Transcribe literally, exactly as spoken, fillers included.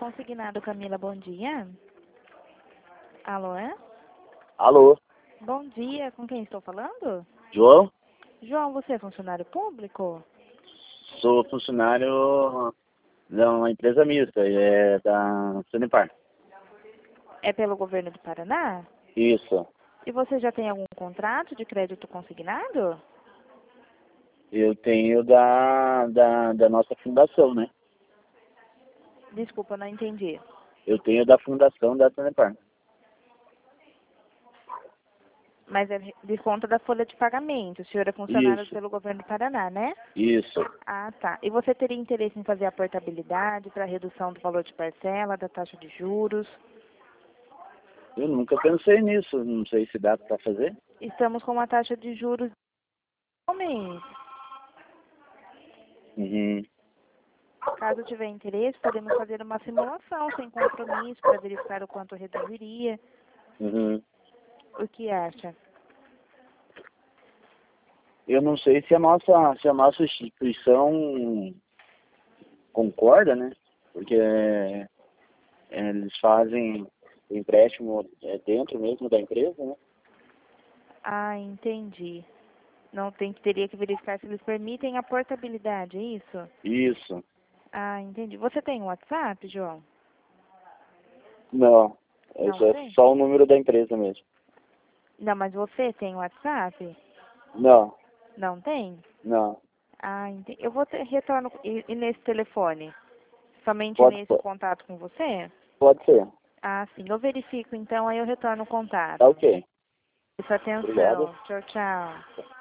Consignado Camila, bom dia. Alô, é? Alô, Bom dia, com quem estou falando? João? João, você é funcionário público? Sou funcionário de uma empresa mista, é da Sanepar. É pelo governo do Paraná? Isso. E você já tem algum contrato de crédito consignado? Eu tenho da, da, da nossa fundação, né? Desculpa, não entendi. Eu tenho da fundação da Sanepar. Mas é de conta da folha de pagamento. O senhor é funcionário Isso, pelo governo do Paraná, né? isso. Ah, tá. E você teria interesse em fazer a portabilidade para redução do valor de parcela, da taxa de juros? Eu nunca pensei nisso, não sei se dá para fazer. Estamos com uma taxa de juros ao mês. Uhum. Caso tiver interesse, podemos fazer uma simulação sem compromisso para verificar o quanto reduziria. Uhum. O que acha? Eu não sei se a nossa, se a nossa instituição concorda, né? Porque é, eles fazem o empréstimo é, dentro mesmo da empresa, né? Ah, entendi. Não tem que teria que verificar se eles permitem a portabilidade, é isso? Isso. Ah, entendi. Você tem WhatsApp, João? Não, Não isso é tem? só o número da empresa mesmo. Não, mas você tem WhatsApp? Não, Não tem? não. Ah, entendi. Eu vou ter retorno e, e nesse telefone? Somente Pode, nesse pode contato com você? pode ser. Ah, sim. Eu verifico então, aí eu retorno o Tá contato. ok. Sua Obrigado. atenção. Tchau, tchau.